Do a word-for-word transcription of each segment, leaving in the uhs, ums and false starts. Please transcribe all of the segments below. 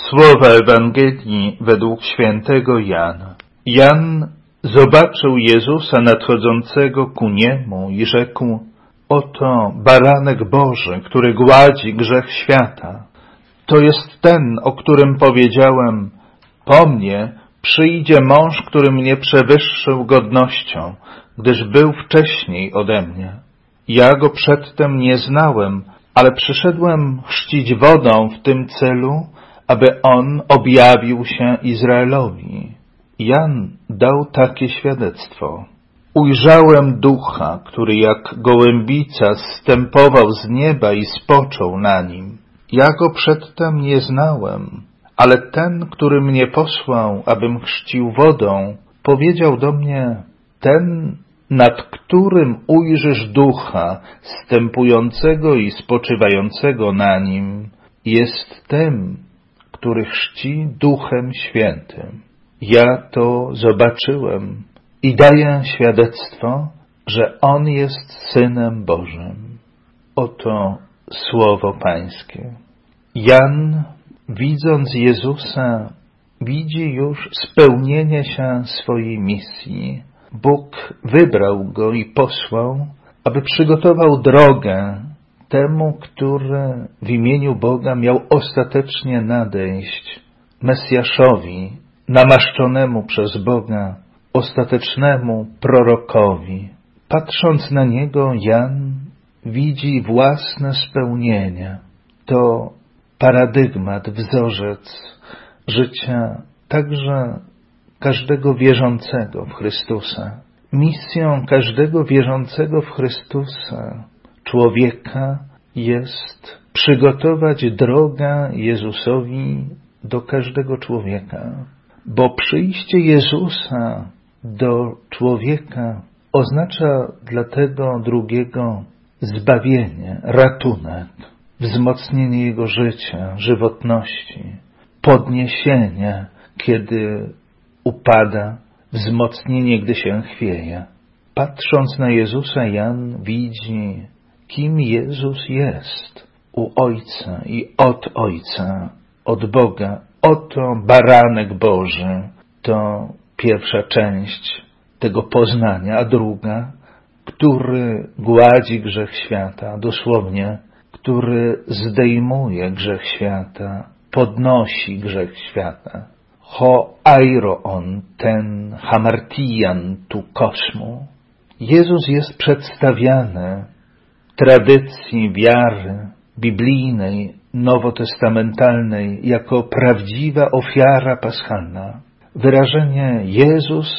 Słowa Ewangelii według świętego Jana. Jan zobaczył Jezusa nadchodzącego ku niemu i rzekł: oto baranek Boży, który gładzi grzech świata. To jest ten, o którym powiedziałem: po mnie przyjdzie mąż, który mnie przewyższył godnością, gdyż był wcześniej ode mnie. Ja go przedtem nie znałem, ale przyszedłem chrzcić wodą w tym celu, aby on objawił się Izraelowi. Jan dał takie świadectwo: ujrzałem Ducha, który jak gołębica zstępował z nieba i spoczął na nim. Ja go przedtem nie znałem, ale ten, który mnie posłał, abym chrzcił wodą, powiedział do mnie: ten, nad którym ujrzysz Ducha zstępującego i spoczywającego na nim, jest tym, który chrzci Duchem Świętym. Ja to zobaczyłem i daję świadectwo, że On jest Synem Bożym. Oto słowo Pańskie. Jan, widząc Jezusa, widzi już spełnienie się swojej misji. Bóg wybrał Go i posłał, aby przygotował drogę temu, który w imieniu Boga miał ostatecznie nadejść, Mesjaszowi, namaszczonemu przez Boga, ostatecznemu prorokowi. Patrząc na Niego, Jan widzi własne spełnienie. To paradygmat, wzorzec życia także każdego wierzącego w Chrystusa. Misją każdego wierzącego w Chrystusa człowieka jest przygotować drogę Jezusowi do każdego człowieka, bo przyjście Jezusa do człowieka oznacza dla tego drugiego zbawienie, ratunek, wzmocnienie jego życia, żywotności, podniesienie, kiedy upada, wzmocnienie, gdy się chwieje. Patrząc na Jezusa, Jan widzi, kim Jezus jest u Ojca i od Ojca, od Boga. Oto baranek Boży. To pierwsza część tego poznania, a druga, który gładzi grzech świata, dosłownie, który zdejmuje grzech świata, podnosi grzech świata. Ho airo on, ten hamartian tu kosmu. Jezus jest przedstawiany tradycji wiary biblijnej, nowotestamentalnej jako prawdziwa ofiara paschalna. Wyrażenie Jezus,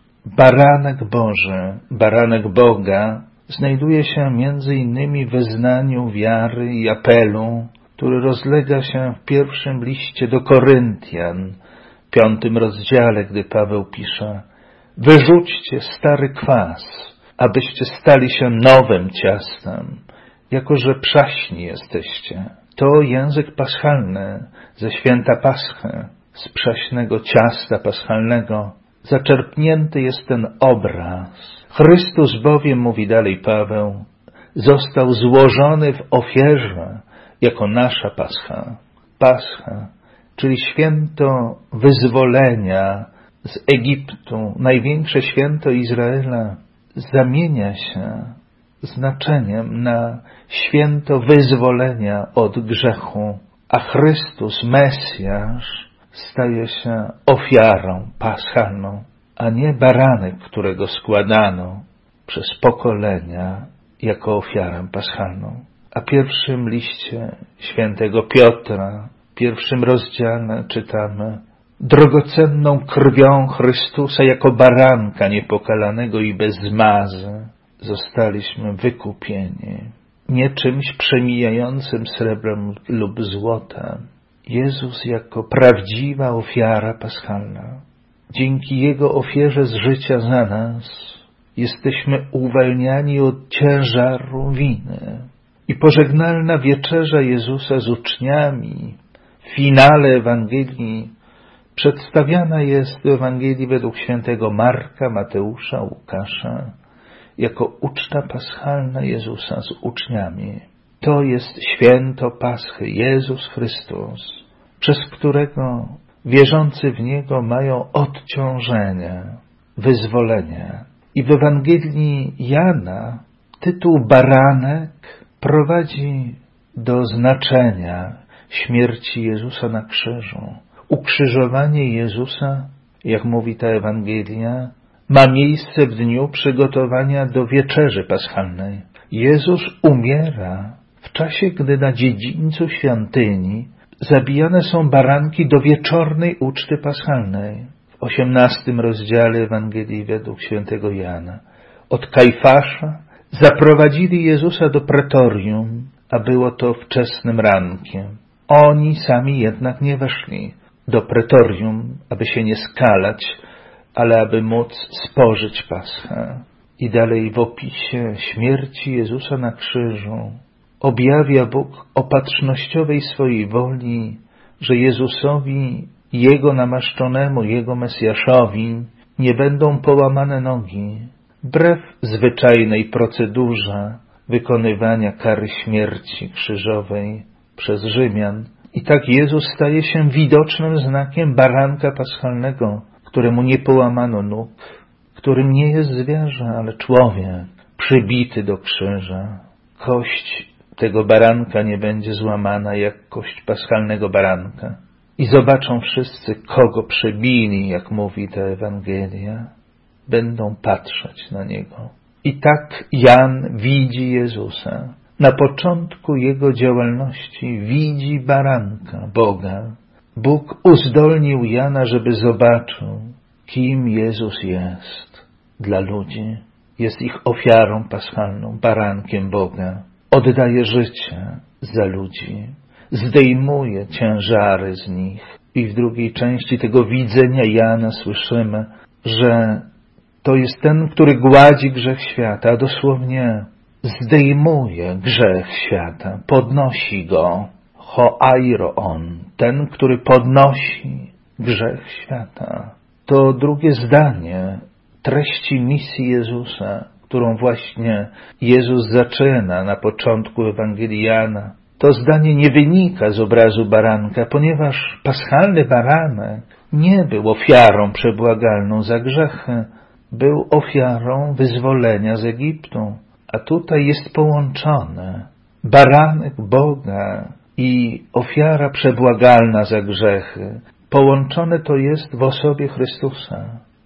baranek Boży, baranek Boga, znajduje się między innymi w wyznaniu wiary i apelu, który rozlega się w pierwszym liście do Koryntian, piątym rozdziale, gdy Paweł pisze: wyrzućcie stary kwas, abyście stali się nowym ciastem, jako że przaśni jesteście. To język paschalny ze święta Paschy, z przaśnego ciasta paschalnego, zaczerpnięty jest ten obraz. Chrystus bowiem, mówi dalej Paweł, został złożony w ofierze jako nasza Pascha. Pascha, czyli święto wyzwolenia z Egiptu, największe święto Izraela, zamienia się znaczeniem na święto wyzwolenia od grzechu, a Chrystus, Mesjasz, staje się ofiarą paschalną, a nie baranek, którego składano przez pokolenia jako ofiarę paschalną. A w pierwszym liście świętego Piotra, w pierwszym rozdziale czytamy: drogocenną krwią Chrystusa jako baranka niepokalanego i bez zmazy zostaliśmy wykupieni. Nie czymś przemijającym srebrem lub złotem. Jezus jako prawdziwa ofiara paschalna. Dzięki Jego ofierze z życia za nas jesteśmy uwalniani od ciężaru winy. I pożegnalna wieczerza Jezusa z uczniami w finale Ewangelii przedstawiana jest w Ewangelii według świętego Marka, Mateusza, Łukasza jako uczta paschalna Jezusa z uczniami. To jest święto Paschy, Jezus Chrystus, przez którego wierzący w Niego mają odciążenie, wyzwolenie. I w Ewangelii Jana tytuł Baranek prowadzi do znaczenia śmierci Jezusa na krzyżu. Ukrzyżowanie Jezusa, jak mówi ta Ewangelia, ma miejsce w dniu przygotowania do wieczerzy paschalnej. Jezus umiera w czasie, gdy na dziedzińcu świątyni zabijane są baranki do wieczornej uczty paschalnej. W osiemnastym rozdziale Ewangelii według świętego Jana. Od Kajfasza zaprowadzili Jezusa do pretorium, a było to wczesnym rankiem. Oni sami jednak nie weszli do pretorium, aby się nie skalać, ale aby móc spożyć Paschę. I dalej w opisie śmierci Jezusa na krzyżu objawia Bóg opatrznościowej swojej woli, że Jezusowi, Jego namaszczonemu, Jego Mesjaszowi nie będą połamane nogi, wbrew zwyczajnej procedurze wykonywania kary śmierci krzyżowej przez Rzymian. I tak Jezus staje się widocznym znakiem baranka paschalnego, któremu nie połamano nóg, którym nie jest zwierzę, ale człowiek przybity do krzyża. Kość tego baranka nie będzie złamana jak kość paschalnego baranka. I zobaczą wszyscy, kogo przebili, jak mówi ta Ewangelia. Będą patrzeć na Niego. I tak Jan widzi Jezusa. Na początku Jego działalności widzi baranka, Boga. Bóg uzdolnił Jana, żeby zobaczył, kim Jezus jest dla ludzi. Jest ich ofiarą paschalną, barankiem Boga. Oddaje życie za ludzi. Zdejmuje ciężary z nich. I w drugiej części tego widzenia Jana słyszymy, że to jest ten, który gładzi grzech świata, a dosłownie zdejmuje grzech świata, podnosi go. Hoairo on, ten, który podnosi grzech świata. To drugie zdanie treści misji Jezusa, którą właśnie Jezus zaczyna na początku Ewangelii Jana. To zdanie nie wynika z obrazu baranka, ponieważ paschalny baranek nie był ofiarą przebłagalną za grzechy, był ofiarą wyzwolenia z Egiptu. A tutaj jest połączone baranek Boga i ofiara przebłagalna za grzechy. Połączone to jest w osobie Chrystusa.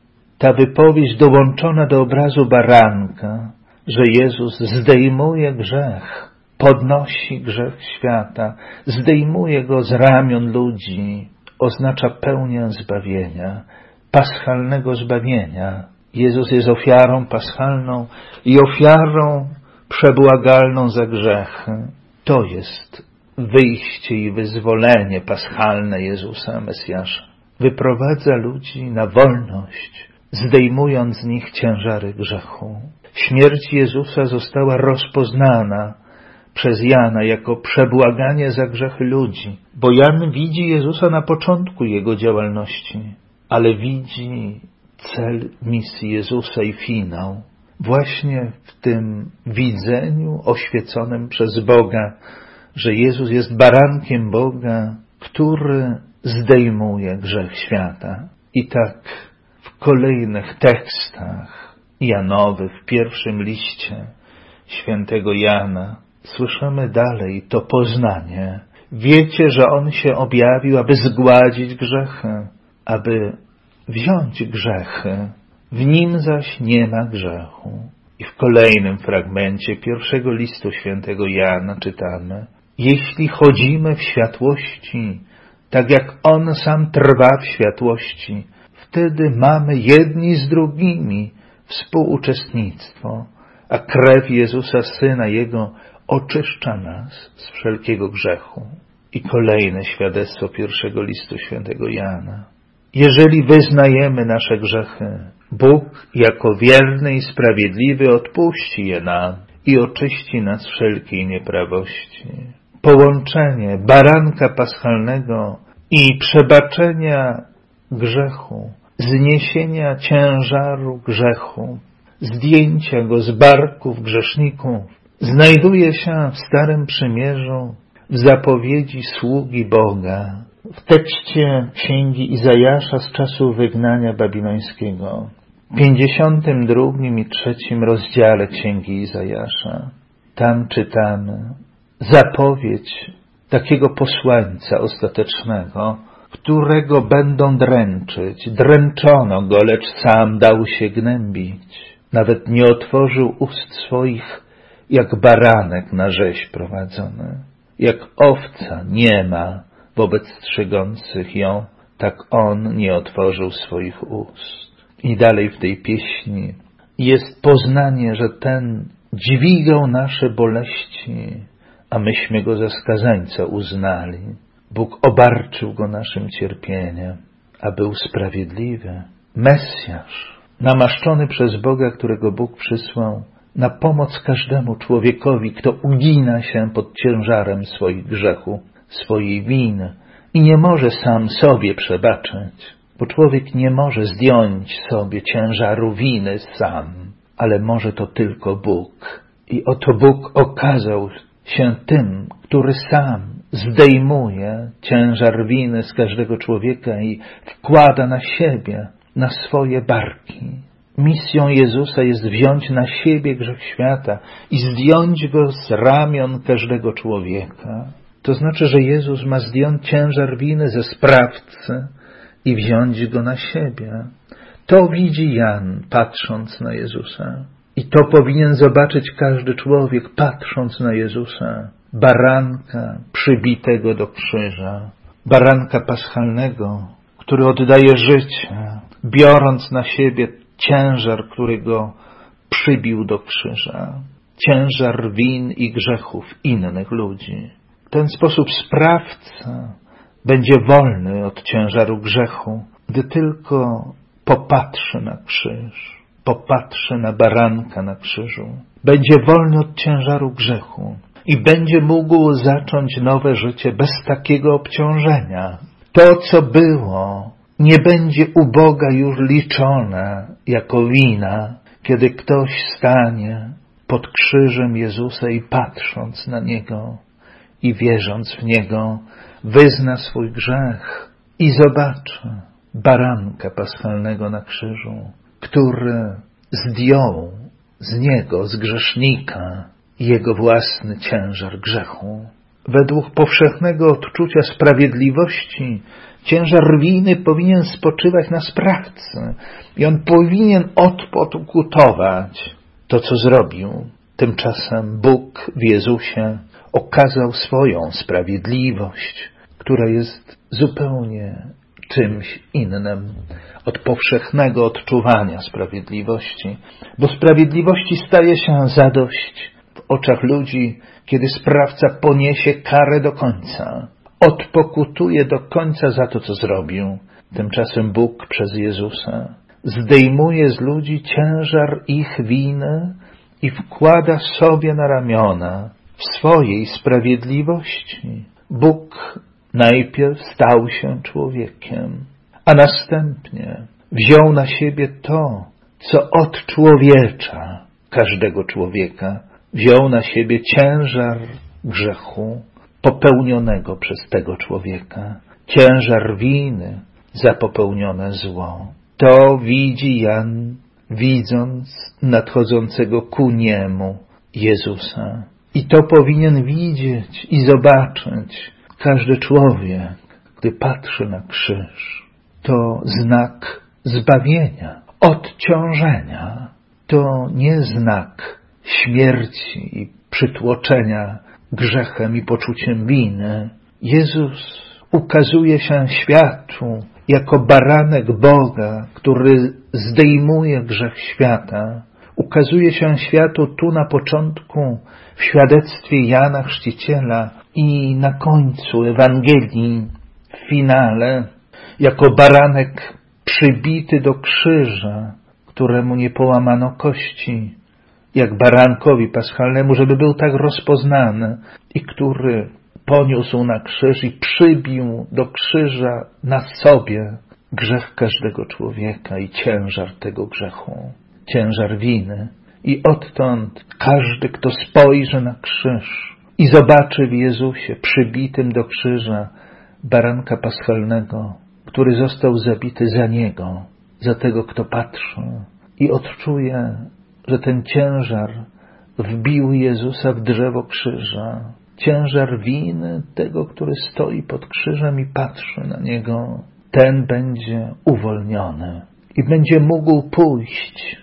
Ta wypowiedź dołączona do obrazu baranka, że Jezus zdejmuje grzech, podnosi grzech świata, zdejmuje go z ramion ludzi, oznacza pełnię zbawienia, paschalnego zbawienia. Jezus jest ofiarą paschalną i ofiarą przebłagalną za grzechy. To jest wyjście i wyzwolenie paschalne Jezusa, Mesjasza. Wyprowadza ludzi na wolność, zdejmując z nich ciężary grzechu. Śmierć Jezusa została rozpoznana przez Jana jako przebłaganie za grzechy ludzi, bo Jan widzi Jezusa na początku Jego działalności, ale widzi cel misji Jezusa i finał. Właśnie w tym widzeniu oświeconym przez Boga, że Jezus jest barankiem Boga, który zdejmuje grzech świata. I tak w kolejnych tekstach Janowych, w pierwszym liście świętego Jana, słyszymy dalej to poznanie. Wiecie, że On się objawił, aby zgładzić grzechy, aby wziąć grzechy. W Nim zaś nie ma grzechu. I w kolejnym fragmencie pierwszego listu świętego Jana czytamy: jeśli chodzimy w światłości, tak jak On sam trwa w światłości, wtedy mamy jedni z drugimi współuczestnictwo, a krew Jezusa, Syna Jego, oczyszcza nas z wszelkiego grzechu. I kolejne świadectwo pierwszego listu świętego Jana. Jeżeli wyznajemy nasze grzechy, Bóg jako wierny i sprawiedliwy odpuści je nam i oczyści nas z wszelkiej nieprawości. Połączenie baranka paschalnego i przebaczenia grzechu, zniesienia ciężaru grzechu, zdjęcia go z barków grzeszników, znajduje się w Starym Przymierzu w zapowiedzi sługi Boga, w tekście księgi Izajasza z czasu wygnania babilońskiego, w pięćdziesiątym drugim i trzecim rozdziale księgi Izajasza. Tam czytamy zapowiedź takiego posłańca ostatecznego, którego będą dręczyć. Dręczono go, lecz sam dał się gnębić. Nawet nie otworzył ust swoich, jak baranek na rzeź prowadzony. Jak owca nie ma wobec strzegących ją, tak on nie otworzył swoich ust. I dalej w tej pieśni jest poznanie, że ten dźwigał nasze boleści, a myśmy go za skazańca uznali. Bóg obarczył go naszym cierpieniem, a był sprawiedliwy. Mesjasz, namaszczony przez Boga, którego Bóg przysłał na pomoc każdemu człowiekowi, kto ugina się pod ciężarem swoich grzechów, swojej winy i nie może sam sobie przebaczyć, bo człowiek nie może zdjąć sobie ciężaru winy sam, ale może to tylko Bóg. I oto Bóg okazał się tym, który sam zdejmuje ciężar winy z każdego człowieka i wkłada na siebie, na swoje barki. Misją Jezusa jest wziąć na siebie grzech świata i zdjąć go z ramion każdego człowieka. To znaczy, że Jezus ma zdjąć ciężar winy ze sprawcy i wziąć go na siebie. To widzi Jan, patrząc na Jezusa. I to powinien zobaczyć każdy człowiek, patrząc na Jezusa. Baranka przybitego do krzyża. Baranka paschalnego, który oddaje życie, biorąc na siebie ciężar, który go przybił do krzyża. Ciężar win i grzechów innych ludzi. W ten sposób sprawca będzie wolny od ciężaru grzechu, gdy tylko popatrzy na krzyż, popatrzy na baranka na krzyżu. Będzie wolny od ciężaru grzechu i będzie mógł zacząć nowe życie bez takiego obciążenia. To, co było, nie będzie u Boga już liczone jako wina, kiedy ktoś stanie pod krzyżem Jezusa i patrząc na Niego i wierząc w Niego, wyzna swój grzech i zobaczy baranka paschalnego na krzyżu, który zdjął z Niego, z grzesznika, jego własny ciężar grzechu. Według powszechnego odczucia sprawiedliwości ciężar winy powinien spoczywać na sprawcy i on powinien odpokutować to, co zrobił. Tymczasem Bóg w Jezusie okazał swoją sprawiedliwość, która jest zupełnie czymś innym od powszechnego odczuwania sprawiedliwości, bo sprawiedliwości staje się zadość w oczach ludzi, kiedy sprawca poniesie karę do końca, odpokutuje do końca za to, co zrobił. Tymczasem Bóg przez Jezusa zdejmuje z ludzi ciężar ich winy i wkłada sobie na ramiona w swojej sprawiedliwości. Bóg najpierw stał się człowiekiem, a następnie wziął na siebie to, co odczłowiecza każdego człowieka. Wziął na siebie ciężar grzechu popełnionego przez tego człowieka, ciężar winy za popełnione zło. To widzi Jan, widząc nadchodzącego ku niemu Jezusa. I to powinien widzieć i zobaczyć każdy człowiek, gdy patrzy na krzyż. To znak zbawienia, odciążenia. To nie znak śmierci i przytłoczenia grzechem i poczuciem winy. Jezus ukazuje się światu jako baranek Boga, który zdejmuje grzech świata. Ukazuje się światu tu na początku w świadectwie Jana Chrzciciela i na końcu Ewangelii, w finale, jako baranek przybity do krzyża, któremu nie połamano kości, jak barankowi paschalnemu, żeby był tak rozpoznany i który poniósł na krzyż i przybił do krzyża na sobie grzech każdego człowieka i ciężar tego grzechu, ciężar winy. I odtąd każdy, kto spojrzy na krzyż i zobaczy w Jezusie przybitym do krzyża baranka paschalnego, który został zabity za niego, za tego, kto patrzy i odczuje, że ten ciężar wbił Jezusa w drzewo krzyża, ciężar winy tego, który stoi pod krzyżem i patrzy na niego, ten będzie uwolniony i będzie mógł pójść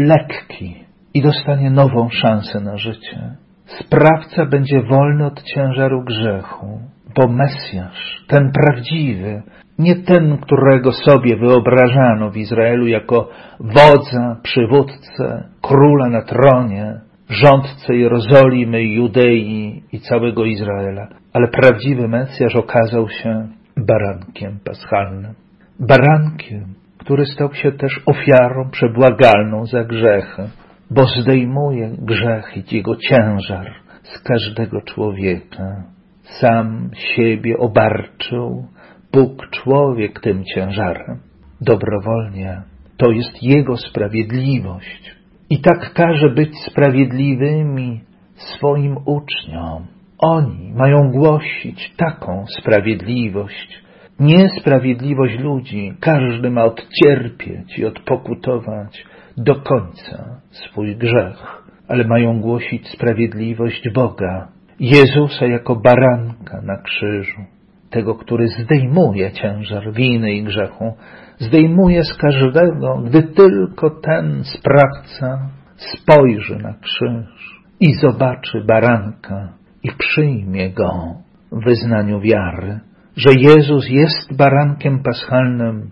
lekki i dostanie nową szansę na życie. Sprawca będzie wolny od ciężaru grzechu, bo Mesjasz, ten prawdziwy, nie ten, którego sobie wyobrażano w Izraelu jako wodza, przywódcę, króla na tronie, rządcę Jerozolimy, Judei i całego Izraela, ale prawdziwy Mesjasz okazał się barankiem paschalnym. Barankiem, który stał się też ofiarą przebłagalną za grzechy, bo zdejmuje grzech i jego ciężar z każdego człowieka. Sam siebie obarczył Bóg człowiek tym ciężarem. Dobrowolnie. To jest Jego sprawiedliwość. I tak każe być sprawiedliwymi swoim uczniom. Oni mają głosić taką sprawiedliwość. Nie sprawiedliwość ludzi. Każdy ma odcierpieć i odpokutować do końca swój grzech. Ale mają głosić sprawiedliwość Boga. Jezusa jako baranka na krzyżu. Tego, który zdejmuje ciężar winy i grzechu. Zdejmuje z każdego, gdy tylko ten sprawca spojrzy na krzyż i zobaczy baranka i przyjmie go w wyznaniu wiary, że Jezus jest barankiem paschalnym,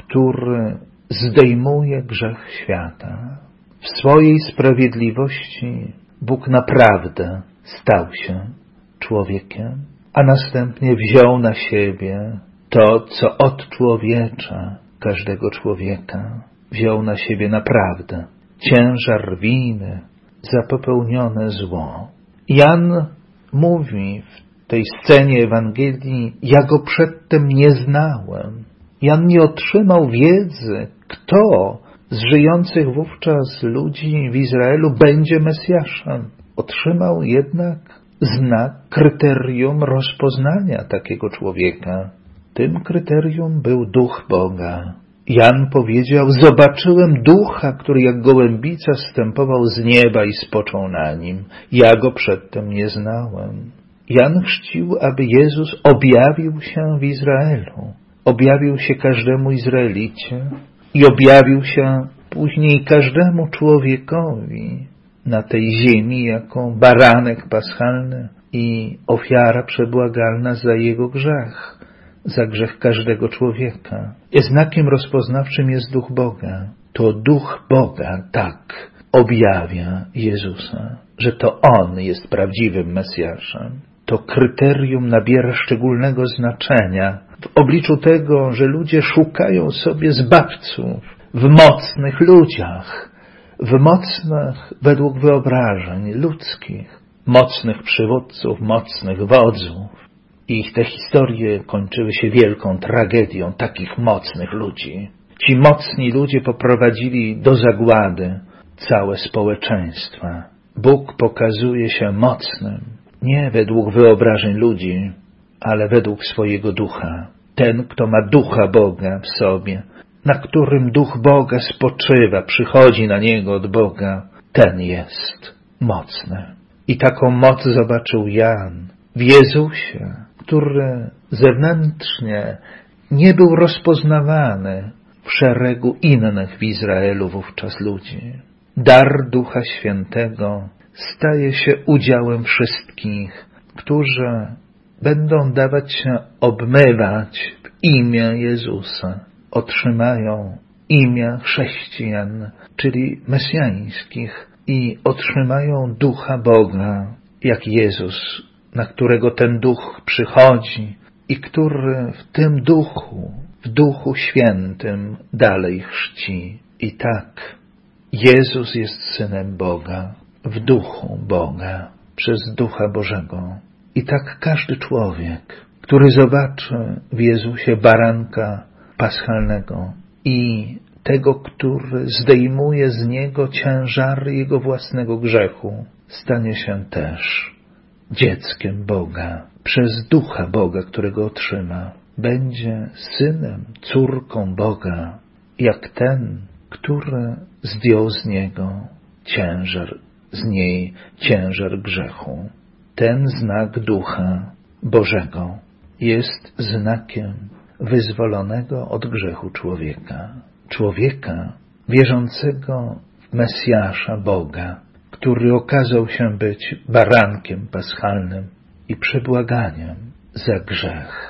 który zdejmuje grzech świata. W swojej sprawiedliwości Bóg naprawdę stał się człowiekiem, a następnie wziął na siebie to, co odczłowiecza każdego człowieka. Wziął na siebie naprawdę ciężar winy za popełnione zło. Jan mówi w tej scenie Ewangelii: ja go przedtem nie znałem. Jan nie otrzymał wiedzy, kto z żyjących wówczas ludzi w Izraelu będzie Mesjaszem. Otrzymał jednak znak, kryterium rozpoznania takiego człowieka. Tym kryterium był Duch Boga. Jan powiedział: zobaczyłem Ducha, który jak gołębica zstępował z nieba i spoczął na nim. Ja go przedtem nie znałem. Jan chrzcił, aby Jezus objawił się w Izraelu. Objawił się każdemu Izraelicie i objawił się później każdemu człowiekowi na tej ziemi jako baranek paschalny i ofiara przebłagalna za jego grzech, za grzech każdego człowieka. I znakiem rozpoznawczym jest Duch Boga. To Duch Boga tak objawia Jezusa, że to On jest prawdziwym Mesjaszem. To kryterium nabiera szczególnego znaczenia w obliczu tego, że ludzie szukają sobie zbawców w mocnych ludziach, w mocnych według wyobrażeń ludzkich, mocnych przywódców, mocnych wodzów. I te historie kończyły się wielką tragedią takich mocnych ludzi. Ci mocni ludzie poprowadzili do zagłady całe społeczeństwa. Bóg pokazuje się mocnym, nie według wyobrażeń ludzi, ale według swojego ducha. Ten, kto ma ducha Boga w sobie, na którym duch Boga spoczywa, przychodzi na niego od Boga, ten jest mocny. I taką moc zobaczył Jan w Jezusie, który zewnętrznie nie był rozpoznawany w szeregu innych w Izraelu wówczas ludzi. Dar Ducha Świętego staje się udziałem wszystkich, którzy będą dawać się obmywać w imię Jezusa. Otrzymają imię chrześcijan, czyli mesjańskich, i otrzymają Ducha Boga, jak Jezus, na którego ten Duch przychodzi i który w tym Duchu, w Duchu Świętym dalej chrzci. I tak Jezus jest Synem Boga, w Duchu Boga, przez Ducha Bożego. I tak każdy człowiek, który zobaczy w Jezusie baranka paschalnego i tego, który zdejmuje z niego ciężary jego własnego grzechu, stanie się też dzieckiem Boga, przez Ducha Boga, którego otrzyma. będzie synem, córką Boga, jak ten, który zdjął z niego ciężar, z niej ciężar grzechu. Ten znak Ducha Bożego jest znakiem wyzwolonego od grzechu człowieka. Człowieka wierzącego w Mesjasza Boga, który okazał się być barankiem paschalnym i przebłaganiem za grzech.